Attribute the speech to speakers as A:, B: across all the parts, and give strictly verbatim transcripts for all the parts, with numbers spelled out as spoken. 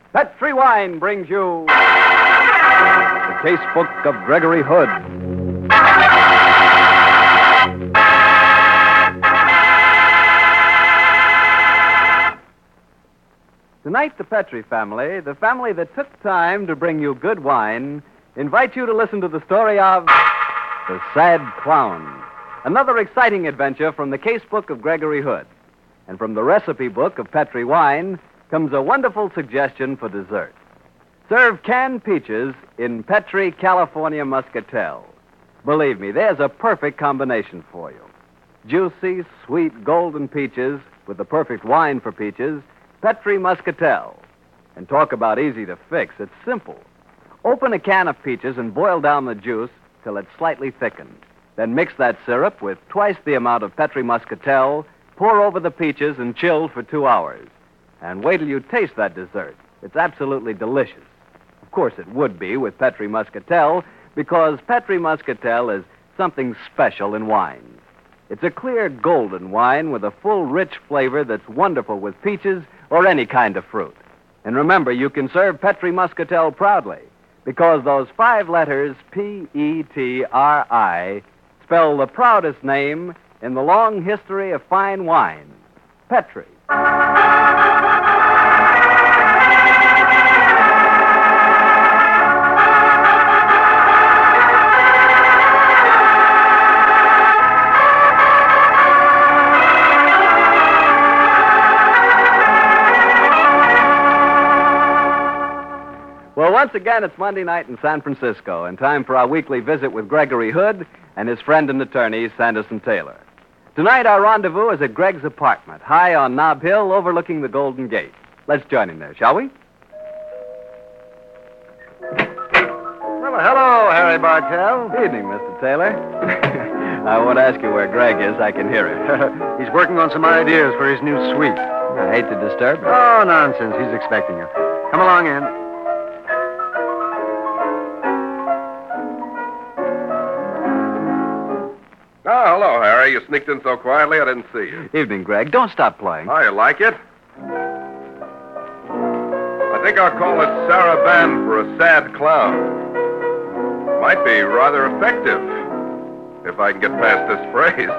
A: Petri Wine brings you the Casebook of Gregory Hood. Tonight, the Petri family, the family that took time to bring you good wine, invite you to listen to the story of The Sad Clown, another exciting adventure from the Casebook of Gregory Hood. And from the recipe book of Petri Wine comes a wonderful suggestion for dessert. Serve canned peaches in Petri California Muscatel. Believe me, there's a perfect combination for you. Juicy, sweet, golden peaches with the perfect wine for peaches, Petri Muscatel. And talk about easy to fix. It's simple. Open a can of peaches and boil down the juice till it's slightly thickened. Then mix that syrup with twice the amount of Petri Muscatel, pour over the peaches, and chill for two hours. And wait till you taste that dessert. It's absolutely delicious. Of course, it would be with Petri Muscatel, because Petri Muscatel is something special in wines. It's a clear golden wine with a full, rich flavor that's wonderful with peaches or any kind of fruit. And remember, you can serve Petri Muscatel proudly, because those five letters, P E T R I, spell the proudest name in the long history of fine wine, Petri. Well, once again, it's Monday night in San Francisco, and time for our weekly visit with Gregory Hood and his friend and attorney, Sanderson Taylor. Tonight, our rendezvous is at Greg's apartment, high on Nob Hill, overlooking the Golden Gate. Let's join him there, shall we?
B: Well, hello, Harry Bartell.
A: Evening, Mister Taylor. I won't ask you where Greg is. I can hear him.
B: He's working on some ideas for his new suite.
A: I hate to disturb him.
B: Oh, nonsense. He's expecting you. Come along in.
C: Oh, hello, Harry. You sneaked in so quietly I didn't see you.
A: Evening, Greg. Don't stop playing.
C: Oh, you like it? I think I'll call it Saraband for a sad clown. Might be rather effective, if I can get past this phrase.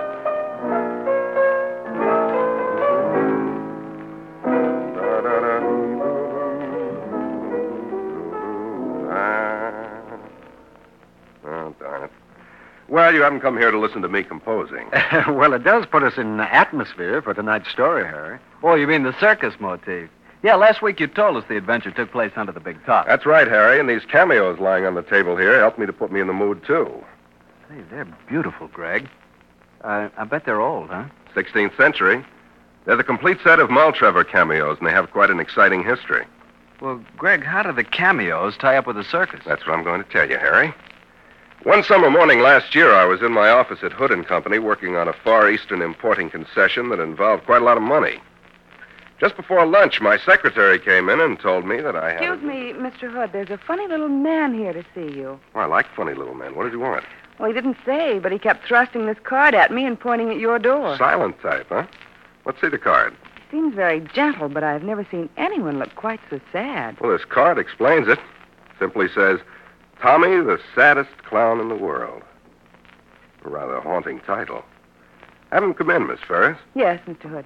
C: Oh, darn it. Well, you haven't come here to listen to me composing.
B: Well, it does put us in the atmosphere for tonight's story, Harry.
A: Oh, you mean the circus motif? Yeah, last week you told us the adventure took place under the big top.
C: That's right, Harry, and these cameos lying on the table here helped me to put me in the mood, too.
A: Say, they're beautiful, Greg. Uh, I bet they're old, huh?
C: sixteenth century. They're the complete set of Maltrever cameos, and they have quite an exciting history.
A: Well, Greg, how do the cameos tie up with the circus?
C: That's what I'm going to tell you, Harry. One summer morning last year, I was in my office at Hood and Company working on a Far Eastern importing concession that involved quite a lot of money. Just before lunch, my secretary came in and told me that I had...
D: Excuse me, Mister Hood. There's a funny little man here to see you.
C: Oh, I like funny little men. What did you want?
D: Well, he didn't say, but he kept thrusting this card at me and pointing at your door.
C: Silent type, huh? Let's see the card.
D: Seems very gentle, but I've never seen anyone look quite so sad.
C: Well, this card explains it. Simply says, Tommy, the saddest clown in the world. A rather haunting title. Have him come in, Miss Ferris.
D: Yes, Mister Hood.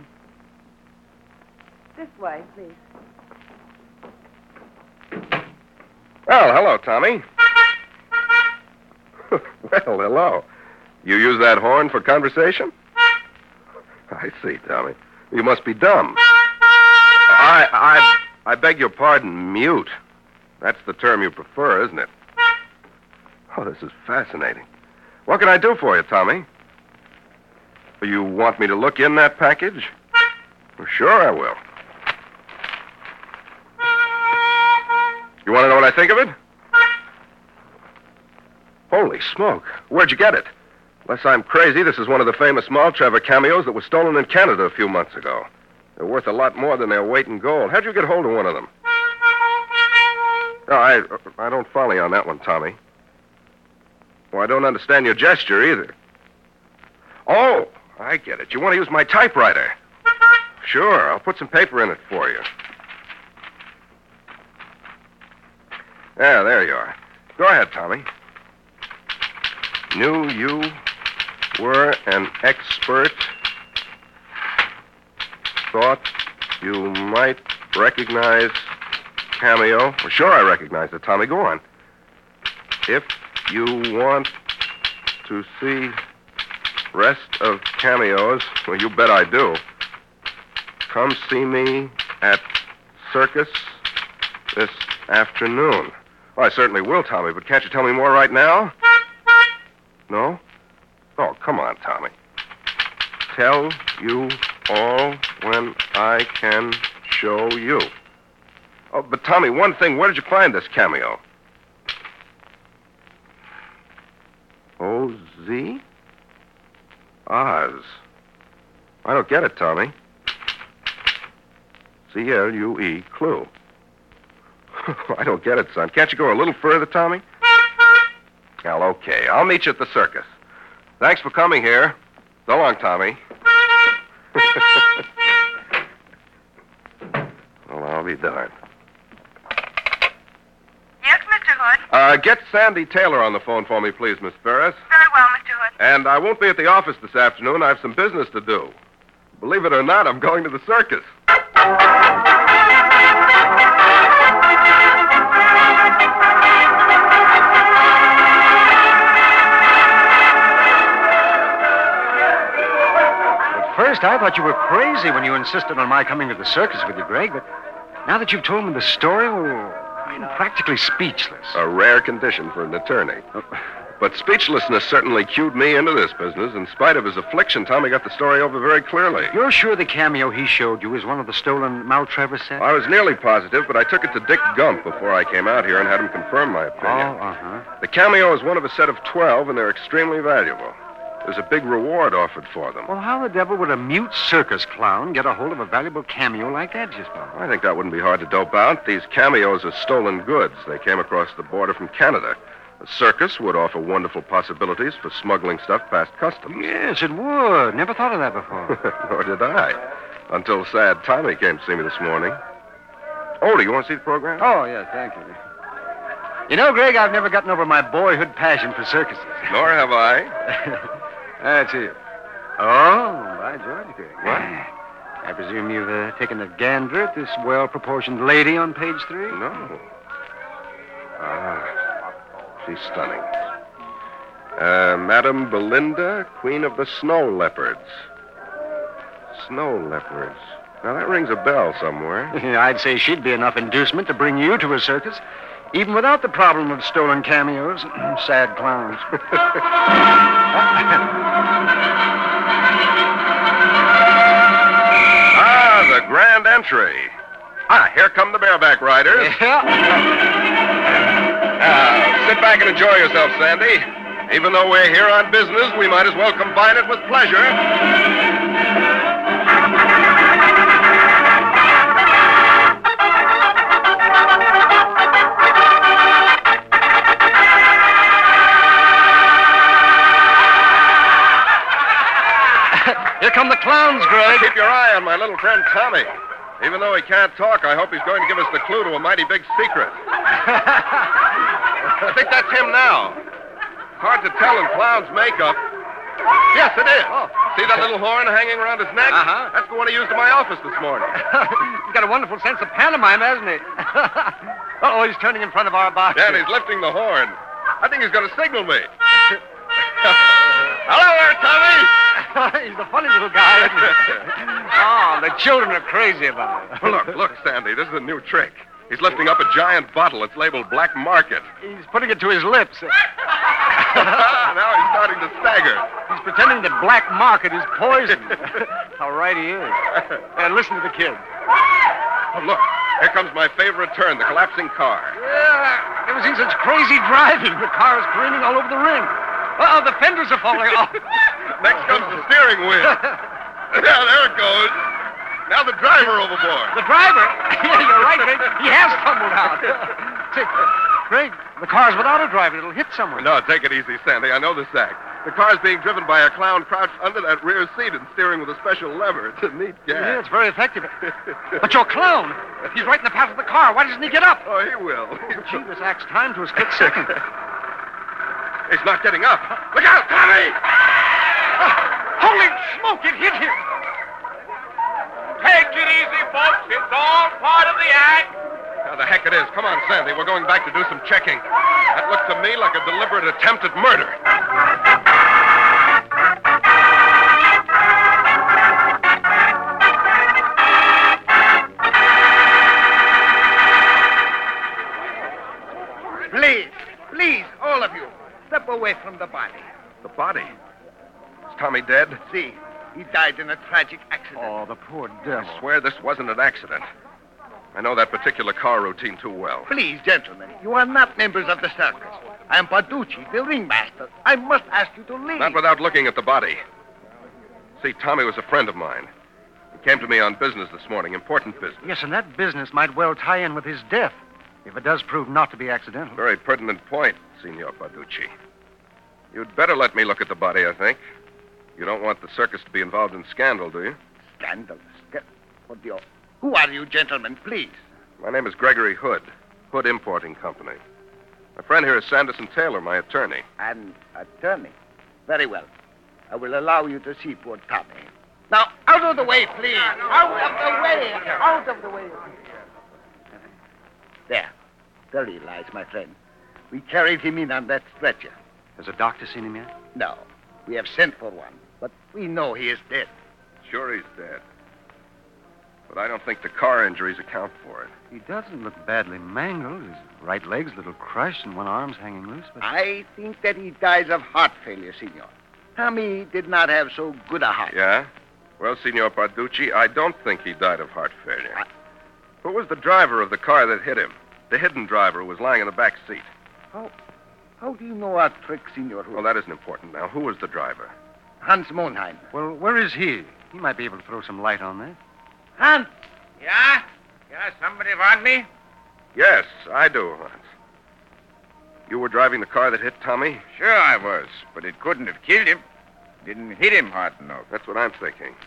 D: This way, please.
C: Well, hello, Tommy. Well, hello. You use that horn for conversation? I see, Tommy. You must be dumb. I, I, I beg your pardon, mute. That's the term you prefer, isn't it? Oh, this is fascinating. What can I do for you, Tommy? You want me to look in that package? Well, sure I will. You want to know what I think of it? Holy smoke. Where'd you get it? Unless I'm crazy, this is one of the famous Maltrever cameos that was stolen in Canada a few months ago. They're worth a lot more than their weight in gold. How'd you get hold of one of them? No, I, I don't follow you on that one, Tommy. Well, I don't understand your gesture either. Oh, I get it. You want to use my typewriter. Sure, I'll put some paper in it for you. Yeah, there you are. Go ahead, Tommy. Knew you were an expert. Thought you might recognize Cameo. Well, sure I recognize it, Tommy. Go on. If you want to see rest of Cameos, well, you bet I do. Come see me at Circus this afternoon. Well, I certainly will, Tommy, but can't you tell me more right now? No? Oh, come on, Tommy. Tell you all when I can show you. Oh, but Tommy, one thing, where did you find this Cameo? O Z? Oz. I don't get it, Tommy. C L U E, Clue. I don't get it, son. Can't you go a little further, Tommy? Well, okay. I'll meet you at the circus. Thanks for coming here. So long, Tommy. Well, I'll be darned.
D: Yes, Mister Hood?
C: Uh, get Sandy Taylor on the phone for me, please, Miss Ferris.
D: Very well, Mister Hood.
C: And I won't be at the office this afternoon. I have some business to do. Believe it or not, I'm going to the circus.
B: At first, I thought you were crazy when you insisted on my coming to the circus with you, Greg, but now that you've told me the story, well, I'm practically speechless.
C: A rare condition for an attorney. But speechlessness certainly cued me into this business. In spite of his affliction, Tommy got the story over very clearly.
B: You're sure the Cameo he showed you is one of the stolen Maltravers sets?
C: I was nearly positive, but I took it to Dick Gump before I came out here and had him confirm my
B: Oh,
C: opinion.
B: uh-huh.
C: The Cameo is one of a set of twelve, and they're extremely valuable. There's a big reward offered for them.
B: Well, how the devil would a mute circus clown get a hold of a valuable Cameo like that just now?
C: I think that wouldn't be hard to dope out. These Cameos are stolen goods. They came across the border from Canada. A circus would offer wonderful possibilities for smuggling stuff past customs.
B: Yes, it would. Never thought of that before.
C: Nor did I. Until sad Tommy came to see me this morning. Oh, do you want to see the program?
B: Oh, yes, thank you. You know, Greg, I've never gotten over my boyhood passion for circuses.
C: Nor have I.
B: That's it. Oh, by George, Greg.
C: What?
B: I presume you've uh, taken a gander at this well-proportioned lady on page three?
C: No. Ah, she's stunning. Uh, Madame Belinda, Queen of the Snow Leopards. Snow Leopards. Now, that rings a bell somewhere.
B: I'd say she'd be enough inducement to bring you to a circus, even without the problem of stolen cameos. Sad clowns.
C: Ah, the grand entry. Ah, here come the bareback riders.
B: Yeah.
C: Now, sit back and enjoy yourself, Sandy. Even though we're here on business, we might as well combine it with pleasure.
B: Here come the clowns, Greg.
C: Keep your eye on my little friend Tommy. Even though he can't talk, I hope he's going to give us the clue to a mighty big secret. I think that's him now. Hard to tell in clown's makeup. Yes, it is.
B: Oh.
C: See that little horn hanging around his neck?
B: Uh-huh.
C: That's the one he used in my office this morning.
B: He's got a wonderful sense of pantomime, hasn't he? Uh-oh, he's turning in front of our box.
C: Yeah, and he's lifting the horn. I think he's going to signal me. Hello there, Tommy.
B: He's a funny little guy, isn't he? Oh, the children are crazy about it.
C: Look, look, Sandy, this is a new trick. He's lifting up a giant bottle. It's labeled Black Market.
B: He's putting it to his lips.
C: Now he's starting to stagger.
B: He's pretending that black market is poison. How right he is. And listen to the kid.
C: Oh, look, here comes my favorite turn, the collapsing car.
B: Yeah, never seen such crazy driving. The car is careening all over the ring. Uh-oh, the fenders are falling off.
C: Next comes the steering wheel. Yeah, there it goes. Now the driver overboard.
B: The driver? Yeah, you're right, Greg. He has tumbled out. Say, Greg, the car's without a driver. It'll hit someone.
C: No, take it easy, Sandy. I know this act. The car's being driven by a clown crouched under that rear seat and steering with a special lever. It's a neat gag.
B: Yeah, it's very effective. But your clown, he's right in the path of the car. Why doesn't he get up?
C: Oh, he will.
B: Gee, this acts time to a split second.
C: He's not getting up. Look out, Tommy!
B: Oh, holy smoke, it hit him.
E: Take it easy, folks. It's all part of the act.
C: Now, the heck it is. Come on, Sandy. We're going back to do some checking. That looked to me like a deliberate attempt at murder.
F: Please, please, all of you, step away from the body.
C: The body? Is Tommy dead?
F: See, he died in a tragic accident.
B: Oh, the poor devil.
C: I swear this wasn't an accident. I know that particular car routine too well.
F: Please, gentlemen, you are not members of the circus. I am Paducci, the ringmaster. I must ask you to leave.
C: Not without looking at the body. See, Tommy was a friend of mine. He came to me on business this morning, important business.
B: Yes, and that business might well tie in with his death, if it does prove not to be accidental.
C: Very pertinent point, Signor Paducci. You'd better let me look at the body, I think. You don't want the circus to be involved in scandal, do you?
F: Scandal. Sca- what the... Who are you, gentlemen, please?
C: My name is Gregory Hood, Hood Importing Company. My friend here is Sanderson Taylor, my attorney.
F: An attorney. Very well. I will allow you to see poor Tommy. Now, out of the way, please. Out of the way. Out of the way. There. There he lies, my friend. We carried him in on that stretcher.
B: Has a doctor seen him yet?
F: No. We have sent for one, but we know he is dead.
C: Sure, he's dead. But I don't think the car injuries account for it.
B: He doesn't look badly mangled. His right leg's a little crushed and one arm's hanging loose. But...
F: I think that he dies of heart failure, Signor. Tommy did not have so good a heart.
C: Yeah? Well, Signor Parducci, I don't think he died of heart failure. I... Who was the driver of the car that hit him? The hidden driver who was lying in the back seat.
F: How, how do you know our trick, Signor?
C: Well, that isn't important now. Who was the driver?
F: Hans Monheim.
B: Well, where is he? He might be able to throw some light on that.
F: Hans!
E: Yeah? Yeah, somebody want me?
C: Yes, I do, Hans. You were driving the car that hit Tommy?
E: Sure I was, but it couldn't have killed him. Didn't hit him hard enough.
C: That's what I'm thinking.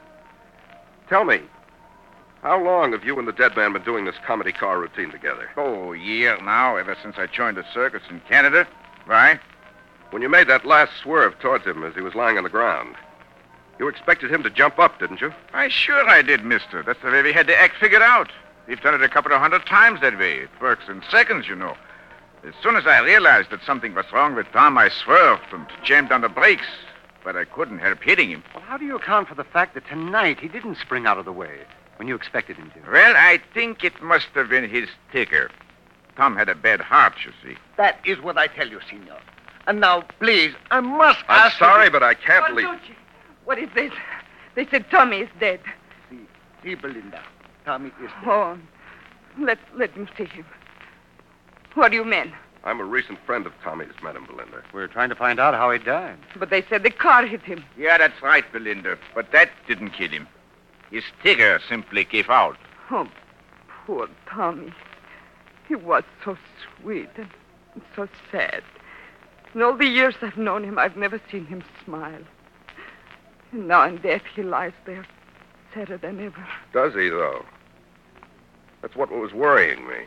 C: Tell me, how long have you and the dead man been doing this comedy car routine together?
E: Oh, a year now, ever since I joined the circus in Canada. Why?
C: When you made that last swerve towards him as he was lying on the ground, you expected him to jump up, didn't you?
E: Why, sure I did, mister. That's the way we had the act figured out. We've done it a couple of hundred times that way. It works in seconds, you know. As soon as I realized that something was wrong with Tom, I swerved and jammed on the brakes. But I couldn't help hitting him.
B: Well, how do you account for the fact that tonight he didn't spring out of the way when you expected him to?
E: Well, I think it must have been his ticker. Tom had a bad heart, you see.
F: That is what I tell you, Signor. And now, please, I must
C: I'm
F: ask
C: sorry,
F: you...
C: but I can't leave.
D: Balducci, what is this? They said Tommy is dead.
F: See, see, Belinda. Tommy is dead.
D: Oh, let, let him see him. What do you mean?
C: I'm a recent friend of Tommy's, Madam Belinda.
B: We're trying to find out how he died.
D: But they said the car hit him.
E: Yeah, that's right, Belinda. But that didn't kill him. His ticker simply gave out.
D: Oh, poor Tommy. He was so sweet and so sad. In all the years I've known him, I've never seen him smile. And now in death, he lies there, sadder than ever.
C: Does he, though? That's what was worrying me.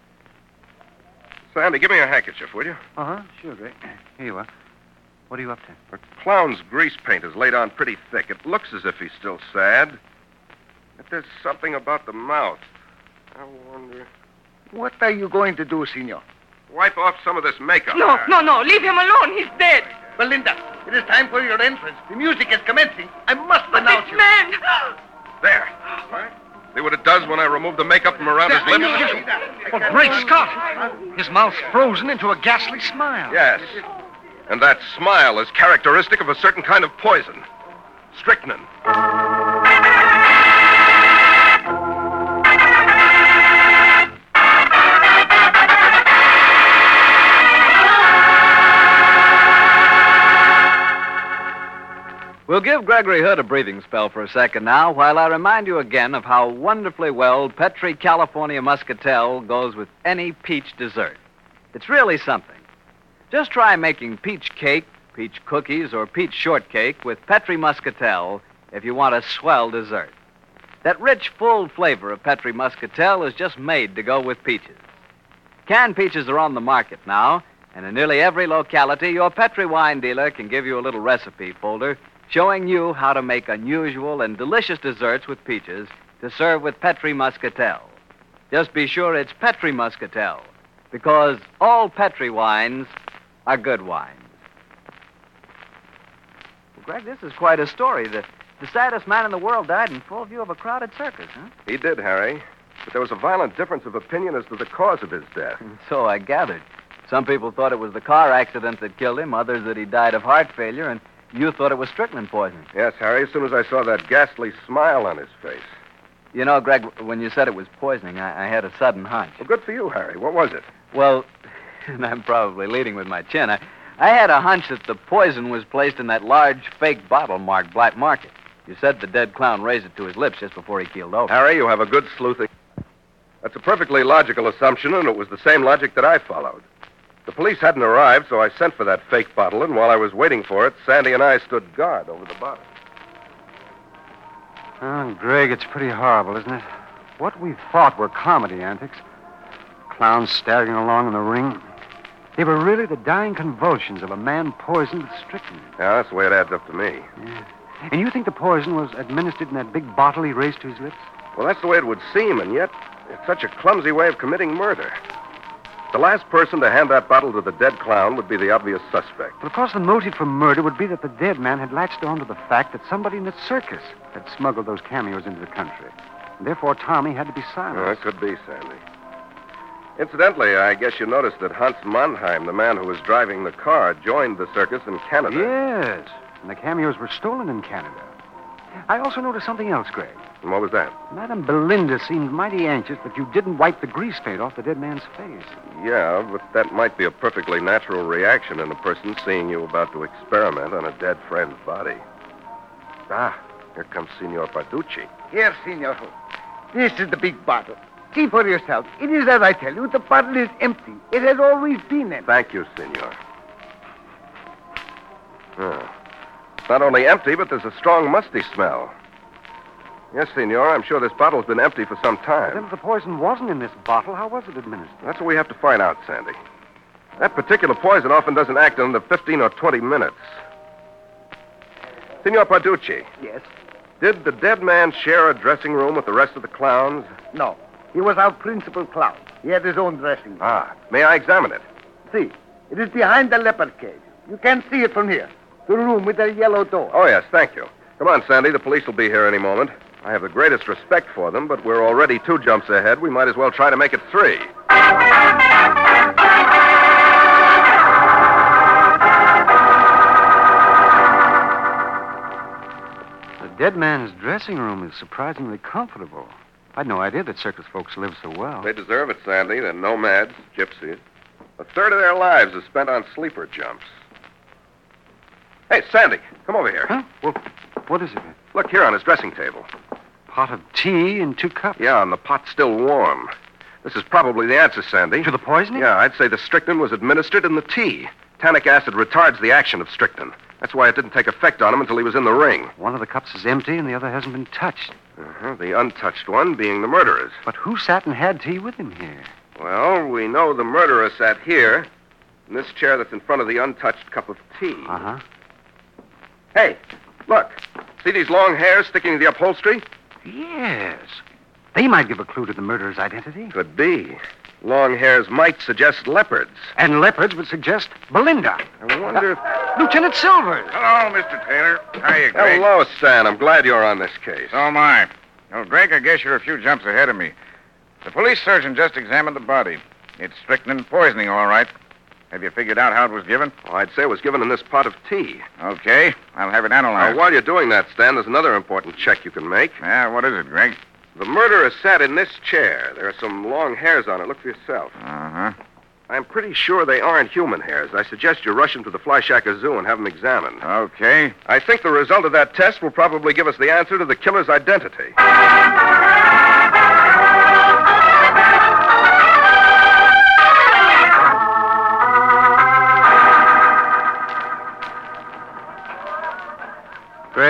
C: Sandy, give me a handkerchief, will you?
B: Uh-huh, sure, Greg. Here you are. What are you up to?
C: The clown's grease paint is laid on pretty thick. It looks as if he's still sad. But there's something about the mouth. I wonder...
F: What are you going to do, Signor?
C: Wipe off some of this makeup.
D: No, no, no. Leave him alone. He's dead.
F: Belinda, it is time for your entrance. The music is commencing. I must
D: But
F: announce
D: this
F: you.
D: man...
C: There. See what it does when I remove the makeup from around his lips?
B: Oh, great Scott! His mouth's frozen into a ghastly smile.
C: Yes. And that smile is characteristic of a certain kind of poison. Strychnine.
A: We'll give Gregory Hood a breathing spell for a second now, while I remind you again of how wonderfully well Petri California Muscatel goes with any peach dessert. It's really something. Just try making peach cake peach cookies, or peach shortcake with Petri Muscatel if you want a swell dessert. That rich, full flavor of Petri Muscatel is just made to go with peaches. Canned peaches are on the market now, and in nearly every locality, your Petri wine dealer can give you a little recipe folder showing you how to make unusual and delicious desserts with peaches to serve with Petri Muscatel. Just be sure it's Petri Muscatel, because all Petri wines are good wines. Well, Greg, this is quite a story. The, the saddest man in the world died in full view of a crowded circus, huh?
C: He did, Harry. But there was a violent difference of opinion as to the cause of his death.
A: So I gathered. Some people thought it was the car accident that killed him, others that he died of heart failure, and you thought it was strychnine poisoning.
C: Yes, Harry, as soon as I saw that ghastly smile on his face.
A: You know, Greg, when you said it was poisoning, I, I had a sudden hunch.
C: Well, good for you, Harry. What was it?
A: Well, and I'm probably leading with my chin, I, I had a hunch that the poison was placed in that large fake bottle marked Black Market. You said the dead clown raised it to his lips just before he keeled over.
C: Harry, you have a good sleuthing. That's a perfectly logical assumption, and it was the same logic that I followed. The police hadn't arrived, so I sent for that fake bottle, and while I was waiting for it, Sandy and I stood guard over the bottle.
B: Oh, Greg, it's pretty horrible, isn't it? What we thought were comedy antics. Clowns staggering along in the ring. They were really the dying convulsions of a man poisoned with strychnine.
C: Yeah, that's the way it adds up to me.
B: Yeah. And you think the poison was administered in that big bottle he raised to his lips?
C: Well, that's the way it would seem, and yet it's such a clumsy way of committing murder. The last person to hand that bottle to the dead clown would be the obvious suspect.
B: But of course, the motive for murder would be that the dead man had latched on to the fact that somebody in the circus had smuggled those cameos into the country. And therefore, Tommy had to be silenced.
C: Oh, it could be, Sandy. Incidentally, I guess you noticed that Hans Mannheim, the man who was driving the car, joined the circus in Canada.
B: Yes, and the cameos were stolen in Canada. I also noticed something else, Greg.
C: And what was that?
B: Madame Belinda seemed mighty anxious that you didn't wipe the grease paint off the dead man's face.
C: Yeah, but that might be a perfectly natural reaction in a person seeing you about to experiment on a dead friend's body. Ah, here comes Signor Barducci.
F: Here, Senor. This is the big bottle. See for yourself. It is as I tell you. The bottle is empty. It has always been empty.
C: Thank you, Signor. Ah. It's not only empty, but there's a strong musty smell. Yes, Senor, I'm sure this bottle's been empty for some time.
B: Then if the poison wasn't in this bottle, how was it administered?
C: That's what we have to find out, Sandy. That particular poison often doesn't act in under fifteen or twenty minutes. Signor Barducci,
F: Yes?
C: did the dead man share a dressing room with the rest of the clowns?
F: No. He was our principal clown. He had his own dressing room.
C: Ah, may I examine it?
F: See, it is behind the leopard cage. You can't see it from here. The room with the yellow door.
C: Oh, yes, thank you. Come on, Sandy. The police will be here any moment. I have the greatest respect for them, but we're already two jumps ahead. We might as well try to make it three.
B: The dead man's dressing room is surprisingly comfortable. I'd no idea that circus folks live so well.
C: They deserve it, Sandy. They're nomads, gypsies. A third of their lives is spent on sleeper jumps. Hey, Sandy, come over here.
B: Huh? Well, what is it?
C: Look here on his dressing table.
B: Pot of tea and two cups.
C: Yeah, and the pot's still warm. This is probably the answer, Sandy.
B: To the poisoning?
C: Yeah, I'd say the strychnine was administered in the tea. Tannic acid retards the action of strychnine. That's why it didn't take effect on him until he was in the ring.
B: One of the cups is empty and the other hasn't been touched.
C: Uh-huh, the untouched one being the murderer's.
B: But who sat and had tea with him here?
C: Well, we know the murderer sat here, in this chair that's in front of the untouched cup of tea.
B: Uh-huh.
C: Hey, look. See these long hairs sticking to the upholstery?
B: Yes. They might give a clue to the murderer's identity.
C: Could be. Long hairs might suggest leopards.
B: And leopards would suggest Belinda.
C: I wonder if...
B: Lieutenant Silvers.
E: Hello, Mister Taylor. How are you, Greg?
C: Hello, Stan. I'm glad you're on this case.
E: So am I. Well, Greg, I guess you're a few jumps ahead of me. The police surgeon just examined the body. It's strychnine poisoning, all right. Have you figured out how it was given?
C: Well, I'd say it was given in this pot of tea.
E: Okay. I'll have it
C: Now,
E: analyzed.
C: while you're doing that, Stan, there's another important check you can make.
E: Yeah, what is it, Greg?
C: The murderer sat in this chair. There are some long hairs on it. Look for yourself.
E: Uh-huh.
C: I'm pretty sure they aren't human hairs. I suggest you rush him to the Flyshacker Zoo and have them examined.
E: Okay.
C: I think the result of that test will probably give us the answer to the killer's identity.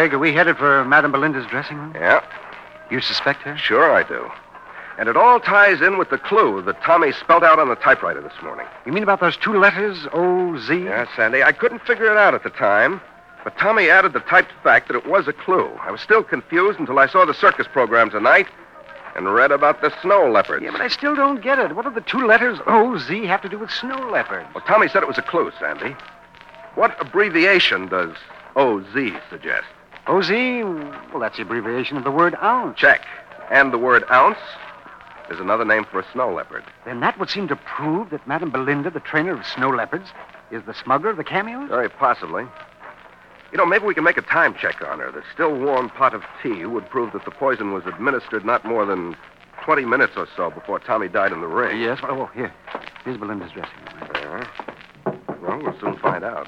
B: Greg, are we headed for Madame Belinda's dressing room?
C: Yeah,
B: You suspect her?
C: sure I do. And it all ties in with the clue that Tommy spelled out on the typewriter this morning.
B: You mean about those two letters, O Z?
C: Yeah, Sandy, I couldn't figure it out at the time, but Tommy added the typed fact that it was a clue. I was still confused until I saw the circus program tonight and read about the snow leopards.
B: Yeah, but I still don't get it. What do the two letters O Z have to do with snow leopards?
C: Well, Tommy said it was a clue, Sandy. What abbreviation does O Z suggest?
B: O Z? Well, that's the abbreviation of the word ounce.
C: Check. And the word ounce is another name for a snow leopard.
B: Then that would seem to prove that Madame Belinda, the trainer of snow leopards, is the smuggler of the cameos?
C: Very possibly. You know, maybe we can make a time check on her. The still warm pot of tea would prove that the poison was administered not more than twenty minutes or so before Tommy died in the ring.
B: Yes. Oh, here. Here's Belinda's dressing room.
C: Yeah. Well, we'll soon find out.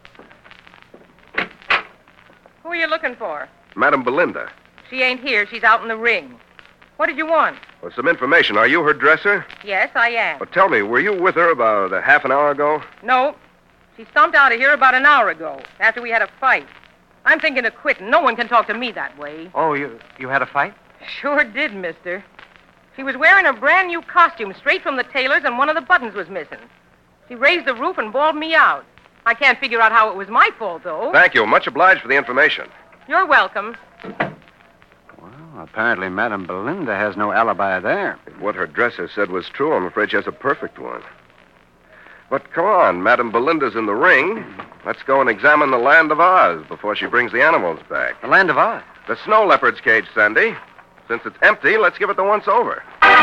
G: Who are you looking for?
C: Madame Belinda.
G: She ain't here. She's out in the ring. What did you want?
C: Well, some information. Are you her dresser?
G: Yes, I am.
C: Well, tell me, were you with her about a half an hour ago?
G: No. She stomped out of here about an hour ago, after we had a fight. I'm thinking of quitting. No one can talk to me that way.
B: Oh, you you had a fight?
G: Sure did, mister. She was wearing a brand new costume straight from the tailor's, and one of the buttons was missing. She raised the roof and bawled me out. I can't figure out how it was my fault, though.
C: Thank you. Much obliged for the information.
G: You're welcome.
B: Well, apparently Madame Belinda has no alibi there.
C: If what her dresser said was true, I'm afraid she has a perfect one. But come on, Madame Belinda's in the ring. Let's go and examine the Land of Oz before she brings the animals back.
B: The Land of Oz?
C: The snow leopard's cage, Sandy. Since it's empty, let's give it the once over.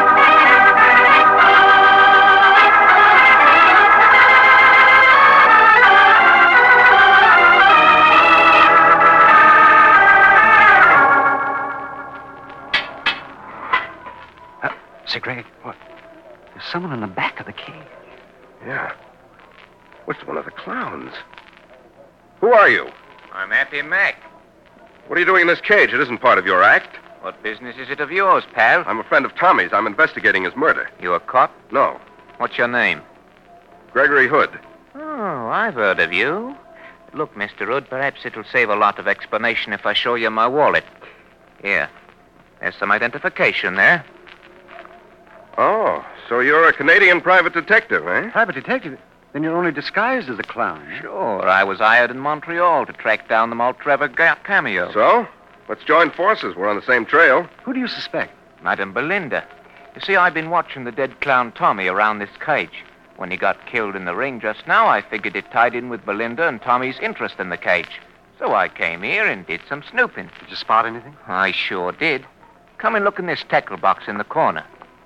B: Uh, say, Greg, what? There's someone in the back of the cage.
C: Yeah. What's one of the clowns? Who are you?
H: I'm Happy Mac.
C: What are you doing in this cage? It isn't part of your act.
H: What business is it of yours, pal?
C: I'm a friend of Tommy's. I'm investigating his murder.
H: You a cop?
C: No.
H: What's your name?
C: Gregory Hood.
H: Oh, I've heard of you. Look, Mister Hood, perhaps it'll save a lot of explanation if I show you my wallet. Here. There's some identification there.
C: Oh, so you're a Canadian private detective, eh?
B: Private detective? Then you're only disguised as a clown. Eh?
H: Sure, I was hired in Montreal to track down the Maltrevor ga- cameo.
C: So? Let's join forces. We're on the same trail.
B: Who do you suspect?
H: Madame Belinda. You see, I've been watching the dead clown Tommy around this cage. When he got killed in the ring just now, I figured it tied in with Belinda and Tommy's interest in the cage. So I came here and did some snooping.
B: Did you spot anything?
H: I sure did. Come and look in this tackle box in the corner.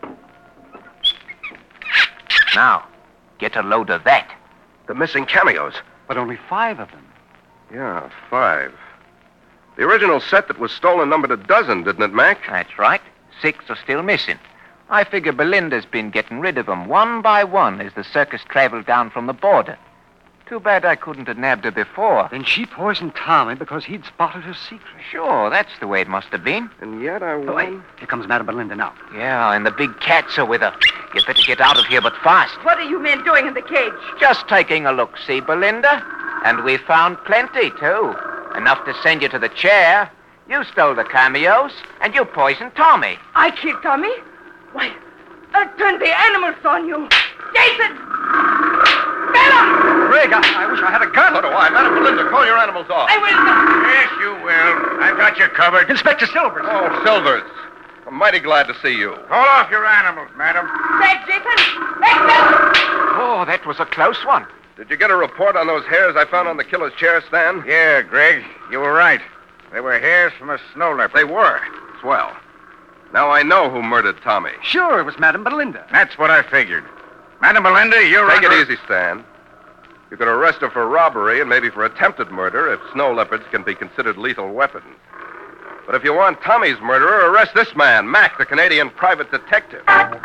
H: Now, get a load of that.
C: The missing cameos.
B: But only five of them.
C: Yeah, five. The original set that was stolen numbered a dozen, didn't it, Mac?
H: That's right. Six are still missing. I figure Belinda's been getting rid of them one by one as the circus traveled down from the border. Too bad I couldn't have nabbed her before.
B: Then she poisoned Tommy because he'd spotted her secret.
H: Sure, that's the way it must have been.
C: And yet I
B: Oh,
C: won.
B: wait. Here comes Madame Belinda now.
H: Yeah, and the big cats are with her. You better get out of here, but fast.
G: What are you men doing in the cage?
H: Just taking a look, see, Belinda? And we found plenty, too. Enough to send you to the chair. You stole the cameos, and you poisoned Tommy.
G: I killed Tommy? Why, I turned the animals on you. Jason! Bella!
B: Greg, I, I wish I had a gun.
C: So do I. Madame Belinda, call your animals off.
G: I will not.
E: Yes, you will. I've got you covered.
B: Inspector Silvers.
C: Oh, Silvers. I'm mighty glad to see you.
E: Call off your animals, madam.
G: Back, Jason! Back, Bella!
H: Oh, that was a close one.
C: Did you get a report on those hairs I found on the killer's chair stand?
E: Yeah, Greg, you were right. They were hairs from a snow leopard.
C: They were. Swell. Now I know who murdered Tommy.
B: Sure, it was Madame Belinda.
E: That's what I figured. Madam Belinda, you're
C: Take it
E: under...
C: easy, Stan. You could arrest her for robbery and maybe for attempted murder if snow leopards can be considered lethal weapons. But if you want Tommy's murderer, arrest this man, Mac, the Canadian private detective.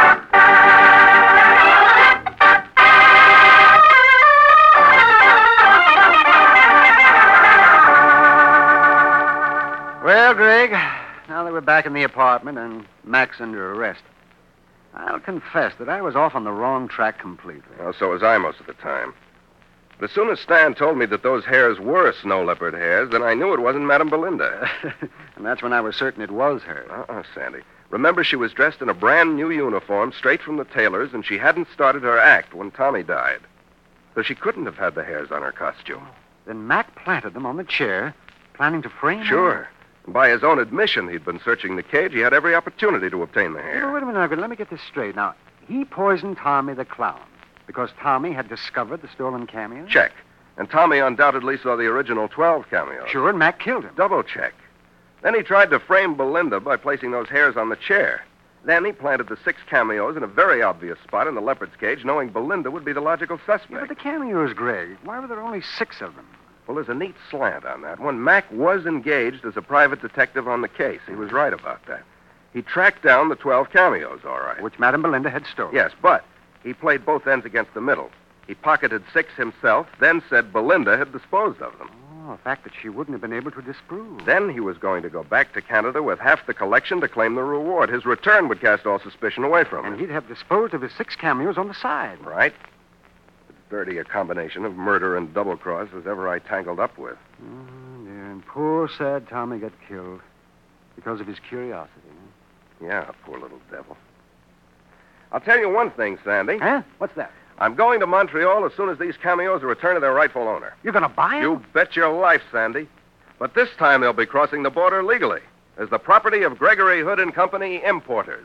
B: Well, Greg, now that we're back in the apartment and Mac's under arrest, I'll confess that I was off on the wrong track completely.
C: Well, so was I most of the time. As soon as Stan told me that those hairs were snow leopard hairs, then I knew it wasn't Madame Belinda.
B: And that's when I was certain it was her.
C: Uh-uh, Sandy. Remember, she was dressed in a brand new uniform straight from the tailor's, and she hadn't started her act when Tommy died. So she couldn't have had the hairs on her costume.
B: Then Mac planted them on the chair, planning to frame her?
C: Sure. And by his own admission, he'd been searching the cage. He had every opportunity to obtain the
B: Hey,
C: hair.
B: wait a minute, Uncle. Let me get this straight. Now, he poisoned Tommy the clown because Tommy had discovered the stolen cameo?
C: Check. And Tommy undoubtedly saw the original twelve cameos.
B: Sure, and Mac killed him.
C: Double check. Then he tried to frame Belinda by placing those hairs on the chair. Then he planted the six cameos in a very obvious spot in the leopard's cage, knowing Belinda would be the logical suspect.
B: Yeah, but the cameos, Greg. Why were there only six of them?
C: Well, there's a neat slant on that one. Mac was engaged as a private detective on the case. He was right about that. He tracked down the twelve cameos, all right.
B: Which Madame Belinda had stolen.
C: Yes, but he played both ends against the middle. He pocketed six himself, then said Belinda had disposed of them.
B: Oh, a fact that she wouldn't have been able to disprove.
C: Then he was going to go back to Canada with half the collection to claim the reward. His return would cast all suspicion away from him.
B: And he'd have disposed of his six cameos on the side.
C: Right. As dirty a combination of murder and double-cross as ever I tangled up with.
B: Oh, dear. And poor, sad Tommy got killed because of his curiosity.
C: Yeah, poor little devil. I'll tell you one thing, Sandy.
B: Huh? What's that?
C: I'm going to Montreal as soon as these cameos are returned to their rightful owner.
B: You're going to buy them?
C: You bet your life, Sandy. But this time they'll be crossing the border legally as the property of Gregory Hood and Company Importers.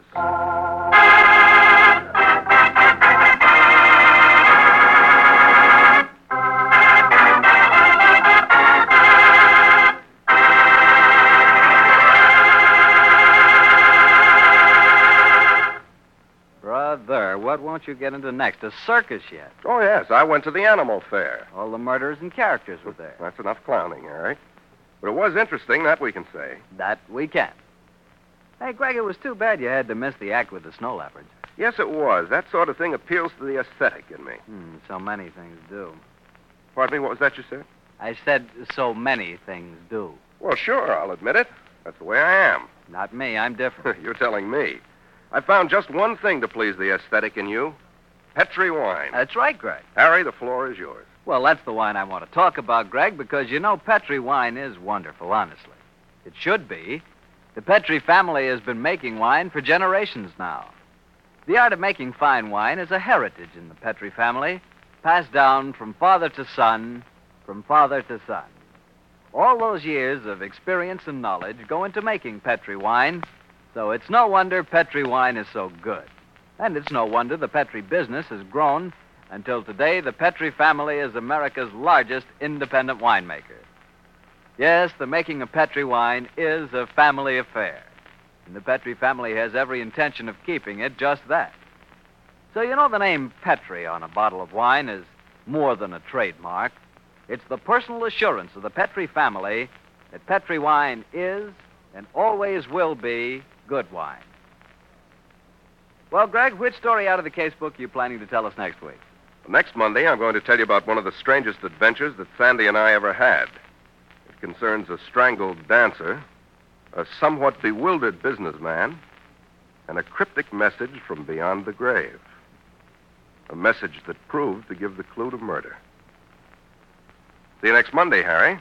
A: Brother, what won't you get into next? A circus yet?
C: Oh, yes, I went to the animal fair.
A: All the murderers and characters were there.
C: That's enough clowning, all right? But it was interesting, that we can say.
A: That we can. Hey, Greg, it was too bad you had to miss the act with the snow leopards.
C: Yes, it was. That sort of thing appeals to the aesthetic in me.
A: Hmm, so many things do.
C: Pardon me, what was that you said?
A: I said so many things do.
C: Well, sure, I'll admit it. That's the way I am.
A: Not me. I'm different.
C: You're telling me. I found just one thing to please the aesthetic in you. Petri wine.
A: That's right, Greg.
C: Harry, the floor is yours.
A: Well, that's the wine I want to talk about, Greg, because you know Petri wine is wonderful, honestly. It should be. The Petri family has been making wine for generations now. The art of making fine wine is a heritage in the Petri family, passed down from father to son, from father to son. All those years of experience and knowledge go into making Petri wine, so it's no wonder Petri wine is so good. And it's no wonder the Petri business has grown until today the Petri family is America's largest independent winemaker. Yes, the making of Petri wine is a family affair. And the Petri family has every intention of keeping it just that. So you know the name Petri on a bottle of wine is more than a trademark. It's the personal assurance of the Petri family that Petri wine is and always will be good wine. Well, Greg, which story out of the case book are you planning to tell us next week?
C: Next Monday, I'm going to tell you about one of the strangest adventures that Sandy and I ever had. It concerns a strangled dancer, a somewhat bewildered businessman, and a cryptic message from beyond the grave. A message that proved to give the clue to murder. See you next Monday, Harry.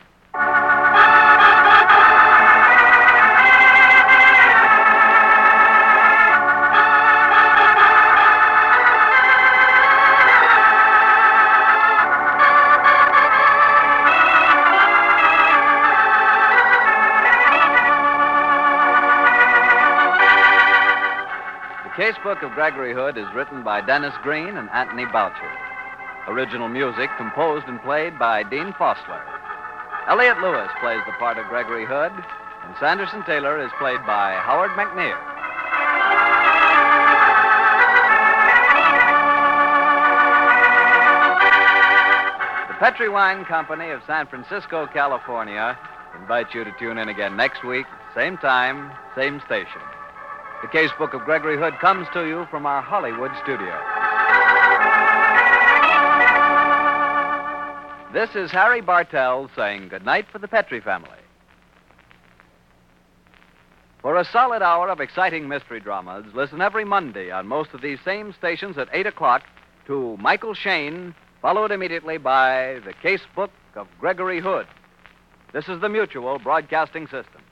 A: The Casebook of Gregory Hood is written by Dennis Green and Anthony Boucher. Original music composed and played by Dean Fosler. Elliot Lewis plays the part of Gregory Hood, and Sanderson Taylor is played by Howard McNear. The Petri Wine Company of San Francisco, California, invites you to tune in again next week, same time, same station. The Casebook of Gregory Hood comes to you from our Hollywood studio. This is Harry Bartell saying goodnight for the Petri family. For a solid hour of exciting mystery dramas, listen every Monday on most of these same stations at eight o'clock to Michael Shayne, followed immediately by The Case Book of Gregory Hood. This is the Mutual Broadcasting System.